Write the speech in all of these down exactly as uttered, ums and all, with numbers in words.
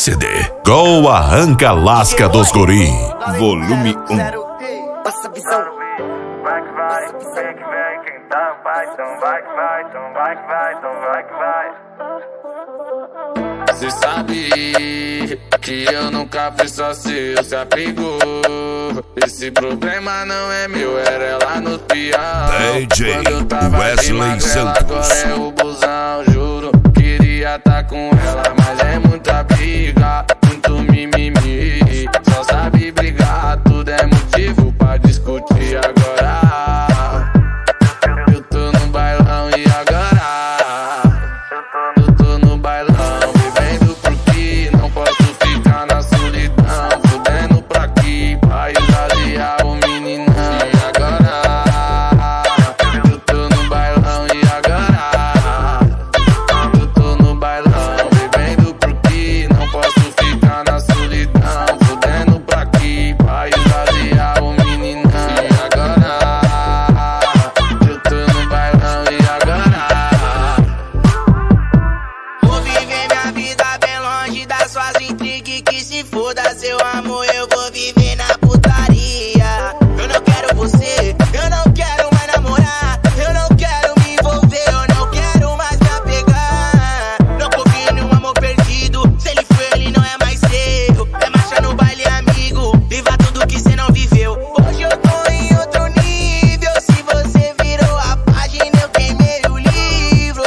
C D Go Arranca Lasca dos Guri, volume um. Passa visão. Vai que vai, vem que vem, quem tá vai, então vai que vai, então vai que vai, então vai que vai. Cê sabe que eu nunca fui só seu, se apegou. Esse problema não é meu, era ela no peão. D J Quando eu tava Wesley Santos. agora é o busão, juro. Queria tá com ela, mas é muita briga, muito mimimi. Só sabe brigar, tudo é motivo pra discutir agora. Eu tô no bailão e agora? Eu tô no bailão, vivendo por aqui. Não posso ficar na solidão, fudendo pra aqui, pra esvaziar o meninão. E agora? Eu tô no bailão e agora? Eu tô no bailão, vivendo por aqui. Não posso ficar na solidão, fudendo pra aqui, pra esvaziar o meninão. E agora? Eu tô no bailão e agora? Vou viver minha vida bem longe das suas intrigas. Que se foda seu amor, eu vou viver na putaria. Eu não quero você, eu não quero mais namorar. Eu não quero me envolver, eu não quero mais me apegar. Não confio em um amor perdido, se ele foi, ele não é mais seu. É marcha no baile, amigo, viva tudo que cê não viveu. Hoje eu tô em outro nível, se você virou a página, eu queimei o livro.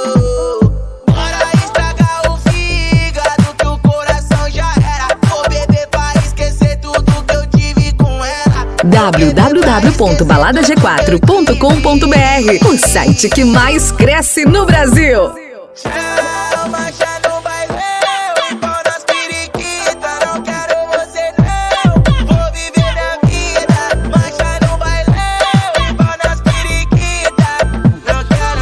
Bora estragar o fígado, que o coração já era. Vou beber pra esquecer tudo que eu tive com ela. w w w ponto balada g quatro ponto com ponto b r, o site que mais cresce no Brasil. Tchau, marcha no bailão, pau nas periquitas. Não quero você não, vou viver minha vida. Marcha no bailão, pau nas periquitas. Não quero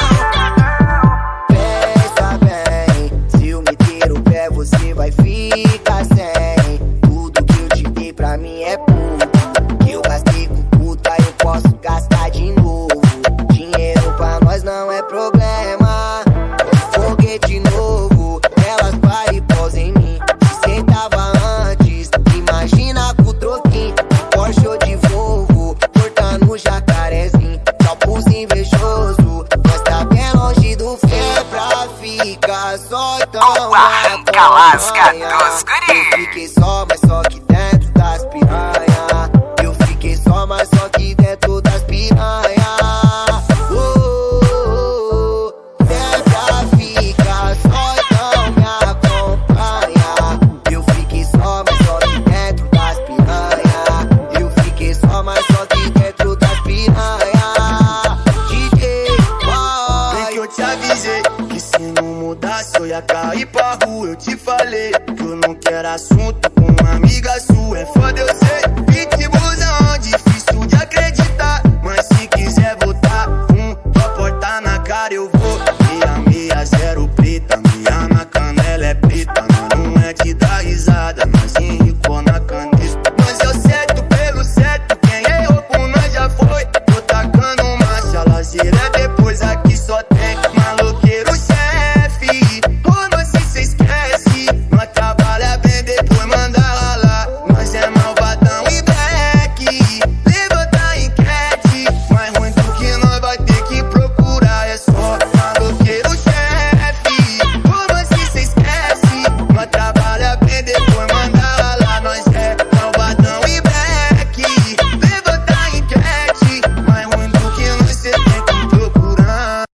não. Pensa bem, se eu meter o pé você vai ficar sem. Tudo que eu te dei pra mim é pouco. Que eu gastei com puta, eu posso gastar de novo. Dinheiro pra nós não é problema. Foguete novo, elas vai e posa em mim. Se sentava antes, imagina com o troquinho. Porsche ou de Volvo, cortando jacarezinho. Só pus invejoso, nós tá bem longe do fim. É pra ficar só tão Arranca Lasca dos Guri. Eu fiquei só, mas só que dentro das piranha. Eu fiquei só, mas só que dentro das piranha. Oh, oh, oh. É pra ficar só, então me acompanha. Eu fiquei só, mas só que dentro das piranha. Eu fiquei só, mas só que dentro das piranha. D J, vai. Bem que eu te avisei que se não mudasse eu ia cair pra rua. Eu te falei que eu não quero assunto com uma amiga sua. É foda, eu sei,